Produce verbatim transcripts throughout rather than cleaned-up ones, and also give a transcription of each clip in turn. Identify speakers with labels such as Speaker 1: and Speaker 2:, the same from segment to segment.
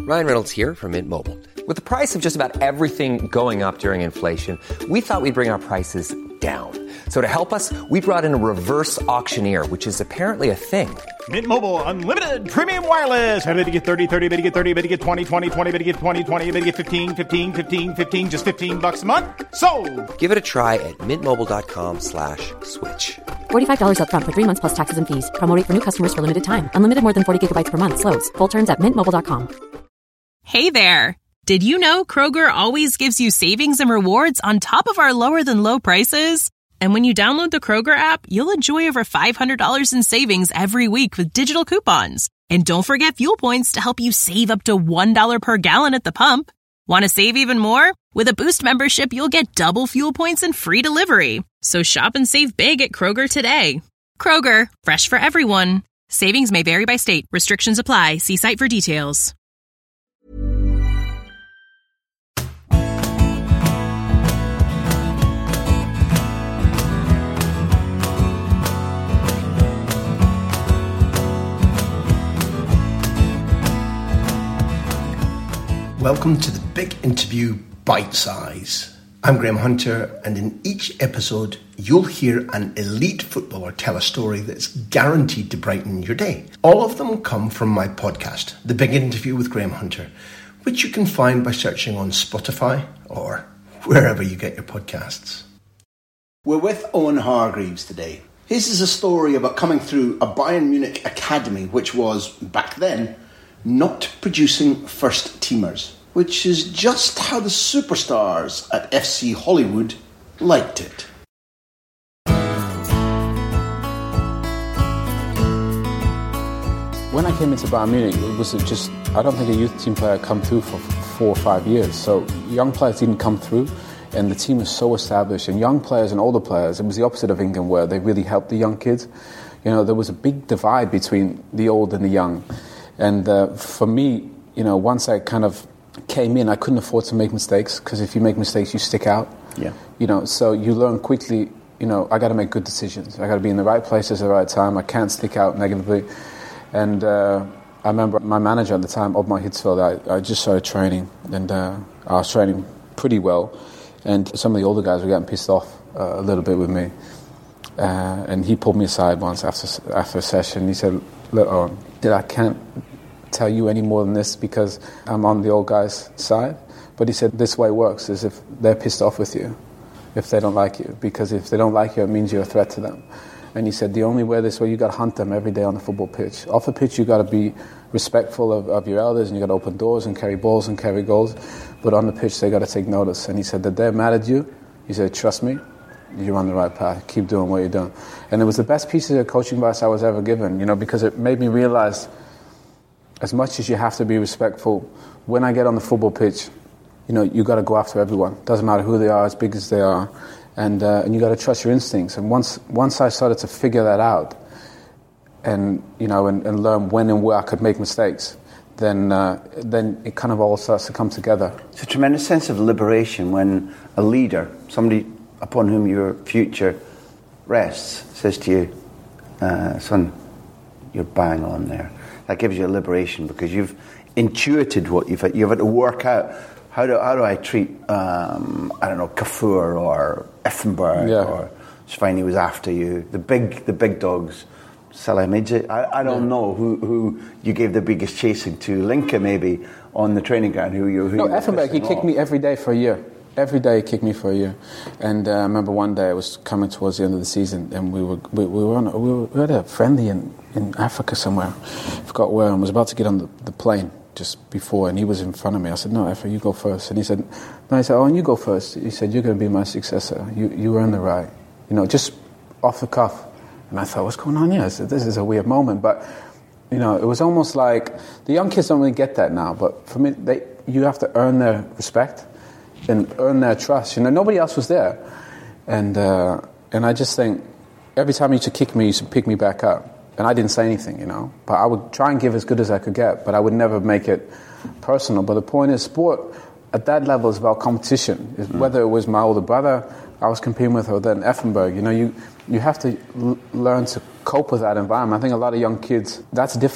Speaker 1: Ryan Reynolds here from Mint Mobile. With the price of just about everything going up during inflation, we thought we'd bring our prices down. So to help us, we brought in a reverse auctioneer, which is apparently a thing.
Speaker 2: Mint Mobile Unlimited Premium Wireless. How to get thirty, thirty, how to get thirty, how to get twenty, twenty, twenty, how to get twenty, twenty, how to get fifteen, fifteen, fifteen, fifteen, just fifteen bucks a month? Sold!
Speaker 1: Give it a try at mintmobile.com slash switch.
Speaker 3: forty-five dollars up front for three months plus taxes and fees. Promo rate for new customers for limited time. Unlimited more than forty gigabytes per month. Slows full terms at mint mobile dot com.
Speaker 4: Hey there. Did you know Kroger always gives you savings and rewards on top of our lower than low prices? And when you download the Kroger app, you'll enjoy over five hundred dollars in savings every week with digital coupons. And don't forget fuel points to help you save up to one dollar per gallon at the pump. Want to save even more? With a Boost membership, you'll get double fuel points and free delivery. So shop and save big at Kroger today. Kroger, fresh for everyone. Savings may vary by state. Restrictions apply. See site for details.
Speaker 5: Welcome to the Big Interview Bite Size. I'm Graham Hunter, and in each episode, you'll hear an elite footballer tell a story that's guaranteed to brighten your day. All of them come from my podcast, The Big Interview with Graham Hunter, which you can find by searching on Spotify or wherever you get your podcasts. We're with Owen Hargreaves today. His is a story about coming through a Bayern Munich academy, which was, back then, not producing first-teamers, which is just how the superstars at F C Hollywood liked it.
Speaker 6: When I came into Bayern Munich, it was just, I don't think a youth team player come through for four or five years. So young players didn't come through, and the team was so established. And young players and older players, it was the opposite of England, where they really helped the young kids. You know, there was a big divide between the old and the young. And uh, for me, you know, once I kind of came in, I couldn't afford to make mistakes, because if you make mistakes, you stick out.
Speaker 5: Yeah.
Speaker 6: You know, so you learn quickly, you know, I got to make good decisions. I got to be in the right places at the right time. I can't stick out negatively. And uh, I remember my manager at the time, Oddmar Hitzfeld, I, I just started training, and uh, I was training pretty well. And some of the older guys were getting pissed off uh, a little bit with me. Uh, and he pulled me aside once after after a session. He said, look, Owen, that I can't tell you any more than this because I'm on the old guy's side. But he said, this way it works, is if they're pissed off with you, if they don't like you. Because if they don't like you, it means you're a threat to them. And he said, the only way this way, you got to hunt them every day on the football pitch. Off the pitch, you got to be respectful of, of your elders, and you got to open doors and carry balls and carry goals. But on the pitch, they got to take notice. And he said, that they're mad at you. He said, trust me, you're on the right path. Keep doing what you're doing. And it was the best piece of coaching advice I was ever given, you know, because it made me realize, as much as you have to be respectful, when I get on the football pitch, you know, you got to go after everyone. Doesn't matter who they are, as big as they are, and uh, and you got to trust your instincts. And once once I started to figure that out, and you know, and, and learn when and where I could make mistakes, then uh, then it kind of all starts to come together.
Speaker 7: It's a tremendous sense of liberation when a leader, somebody upon whom your future rests, says to you, uh, "Son, you're bang on there." That gives you a liberation, because you've intuited what you've had. You've had to work out, how do how do I treat, um, I don't know, Kafur or Effenberg, yeah. or Sveini was after you, the big the big dogs, Salahmidze. I, I don't yeah. know who, who you gave the biggest chasing to. Linka maybe on the training ground. Who you? Who
Speaker 6: no,
Speaker 7: you
Speaker 6: Effenberg. He kicked off. me every day for a year. Every day he kicked me for a year. And uh, I remember one day, it was coming towards the end of the season, and we were we, we were on we, were, we had a friendly in, in Africa somewhere. I forgot where. I was about to get on the, the plane just before, and he was in front of me. I said, "No, Effa, you go first." And he said, "No." I said, "Oh, and you go first." He said, "You're going to be my successor. You you earn the right." You know, just off the cuff. And I thought, "What's going on here?" I said, "This is a weird moment," but you know, it was almost like the young kids don't really get that now. But for me, they you have to earn their respect and earn their trust. You know, nobody else was there, and uh, and I just think every time he used to kick me, he used to pick me back up, and I didn't say anything, you know. But I would try and give as good as I could get, but I would never make it personal. But the point is, sport at that level is about competition. Mm. Whether it was my older brother I was competing with, or then Effenberg, you know, you you have to l- learn to cope with that environment. I think a lot of young kids, that's difficult.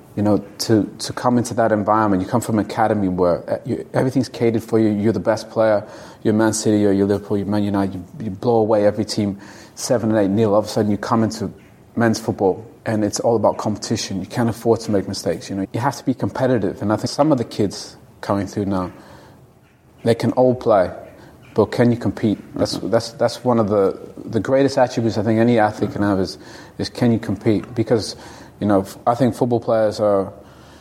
Speaker 6: You know, to, to come into that environment, you come from an academy where you, everything's catered for you. You're the best player. You're Man City or you're Liverpool, you're Man United. You, you blow away every team seven and eight nil. All of a sudden, you come into men's football, and it's all about competition. You can't afford to make mistakes. You know, you have to be competitive. And I think some of the kids coming through now, they can all play, but can you compete? That's that's that's one of the the greatest attributes I think any athlete can have is is can you compete? Because, you know, I think football players are,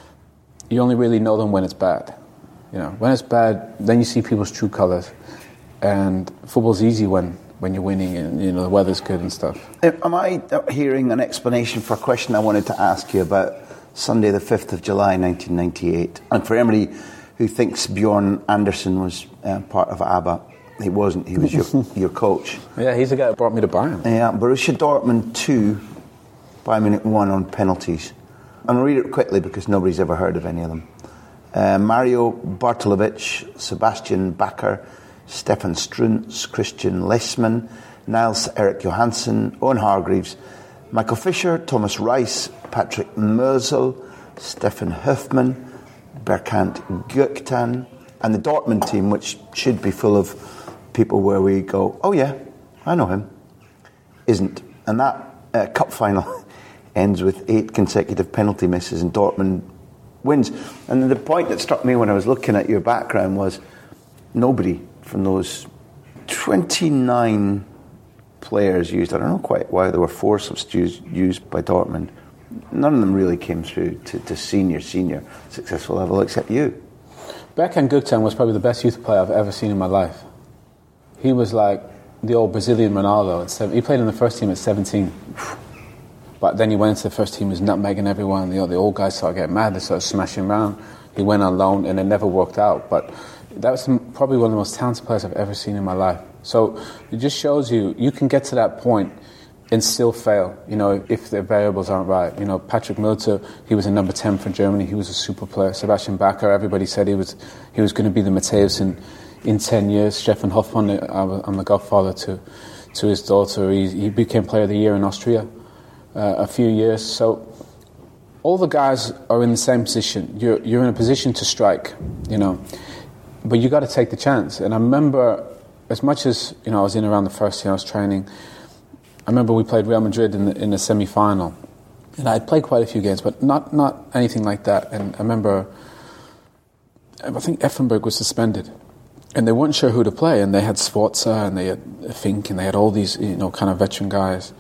Speaker 6: you only really know them when it's bad. You know, when it's bad, then you see people's true colours. And football's easy when, when you're winning and, you know, the weather's good and stuff.
Speaker 7: Am I hearing an explanation for a question I wanted to ask you about Sunday the fifth of July nineteen ninety-eight? And for anybody who thinks Bjorn Anderson was uh, part of ABBA, he wasn't. He was your your coach.
Speaker 6: Yeah, he's the guy that brought me to Bayern.
Speaker 7: Yeah, Borussia Dortmund two, Bayern Munich one on penalties. I'm going to read it quickly because nobody's ever heard of any of them. Uh, Mario Bartolovic, Sebastian Bakker, Stefan Struntz, Christian Lessmann, Niels Erik Johansson, Owen Hargreaves, Michael Fischer, Thomas Rice, Patrick Merzel, Stefan Höfmann, Berkant Göktan, and the Dortmund team, which should be full of people where we go, oh yeah, I know him, isn't. And that uh, cup final ends with eight consecutive penalty misses and Dortmund wins. And the point that struck me when I was looking at your background was nobody from those twenty-nine players used, I don't know quite why there were four substitutes used by Dortmund, none of them really came through to, to senior, senior successful level except you.
Speaker 6: Berkant Göktan was probably the best youth player I've ever seen in my life. He was like the old Brazilian Ronaldo. At seven, he played in the first team at seventeen. But then he went into the first team, was nutmegging everyone. You know, the old guys started getting mad, they started smashing around. He went on loan and it never worked out. But that was probably one of the most talented players I've ever seen in my life. So it just shows you, you can get to that point and still fail, you know, if the variables aren't right. You know, Patrick Milter, he was a number ten for Germany. He was a super player. Sebastian Bakker, everybody said he was he was going to be the Matthäus in, in ten years. Stefan Höfmann, I'm the godfather to to his daughter. He, he became Player of the Year in Austria uh, a few years. So all the guys are in the same position. You're you're in a position to strike, you know, but you got to take the chance. And I remember, as much as, you know, I was in around the first year I was training, I remember we played Real Madrid in the, in the semi-final, and I played quite a few games, but not, not anything like that. And I remember, I think Effenberg was suspended, and they weren't sure who to play. And they had Sforza, and they had Fink, and they had all these, you know, kind of veteran guys.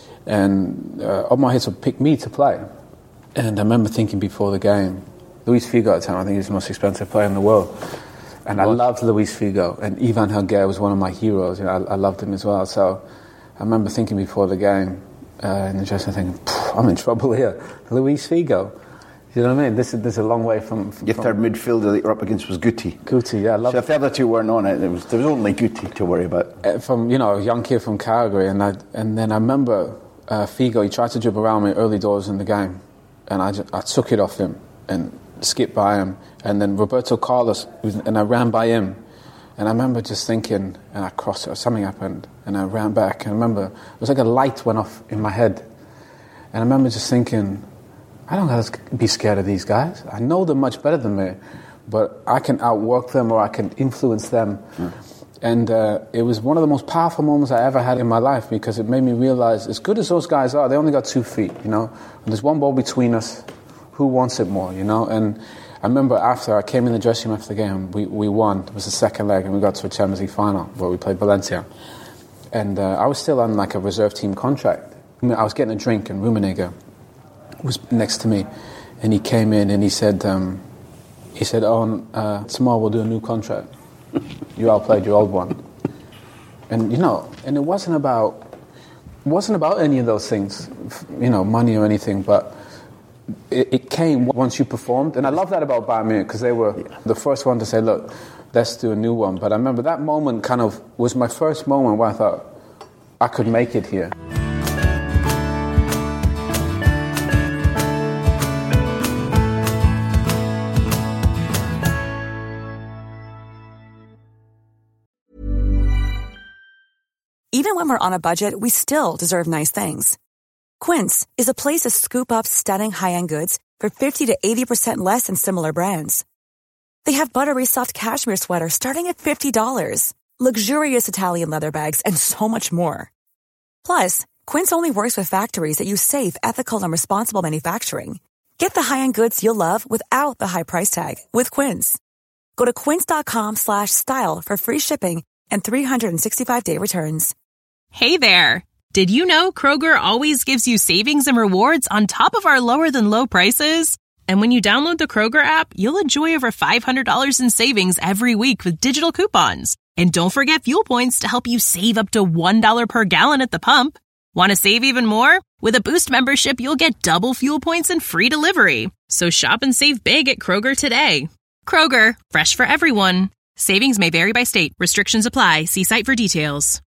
Speaker 6: And uh, Ottmar Hitzfeld picked me to play. And I remember thinking before the game, Luis Figo at the time, I think he was the most expensive player in the world. And I loved Luis Figo, and Ivan Helguer was one of my heroes. You know, I, I loved him as well. So I remember thinking before the game uh, in the dressing room, thinking, I'm in trouble here. Luis Figo. You know what I mean? This is, this is a long way from... from
Speaker 7: Your third midfielder that you're up against was Guti.
Speaker 6: Guti, yeah. I love
Speaker 7: so if the other two weren't on it, there was, there was only Guti to worry about.
Speaker 6: Uh, from, you know, a young kid from Calgary. And, I, and then I remember uh, Figo, he tried to dribble around me early doors in the game. And I, just, I took it off him and skipped by him. And then Roberto Carlos, and I ran by him. And I remember just thinking, and I crossed it, or something happened, and I ran back. And I remember, it was like a light went off in my head. And I remember just thinking, I don't have to be scared of these guys. I know they're much better than me, but I can outwork them or I can influence them. Mm. And uh, it was one of the most powerful moments I ever had in my life, because it made me realize, as good as those guys are, they only got two feet, you know. And there's one ball between us. Who wants it more, you know? And I remember after, I came in the dressing room after the game, we, we won. It was the second leg, and we got to a Champions League final where we played Valencia. And uh, I was still on like a reserve team contract. I, mean, I was getting a drink, and Rummenigge was next to me. And he came in and he said, um, he said, oh, uh, tomorrow we'll do a new contract. You outplayed your old one. And, you know, and it wasn't about, it wasn't about any of those things, you know, money or anything, but It, it came once you performed. And I love that about Bayern Munich, because they were yeah. the first one to say, look, let's do a new one. But I remember that moment kind of was my first moment where I thought, I could make it here.
Speaker 8: Even when we're on a budget, we still deserve nice things. Quince is a place to scoop up stunning high-end goods for fifty to eighty percent less than similar brands. They have buttery soft cashmere sweaters starting at fifty dollars, luxurious Italian leather bags, and so much more. Plus, Quince only works with factories that use safe, ethical, and responsible manufacturing. Get the high-end goods you'll love without the high price tag with Quince. Go to quince.com slash style for free shipping and three sixty-five day returns.
Speaker 4: Hey there! Did you know Kroger always gives you savings and rewards on top of our lower than low prices? And when you download the Kroger app, you'll enjoy over five hundred dollars in savings every week with digital coupons. And don't forget fuel points to help you save up to one dollar per gallon at the pump. Want to save even more? With a Boost membership, you'll get double fuel points and free delivery. So shop and save big at Kroger today. Kroger, fresh for everyone. Savings may vary by state. Restrictions apply. See site for details.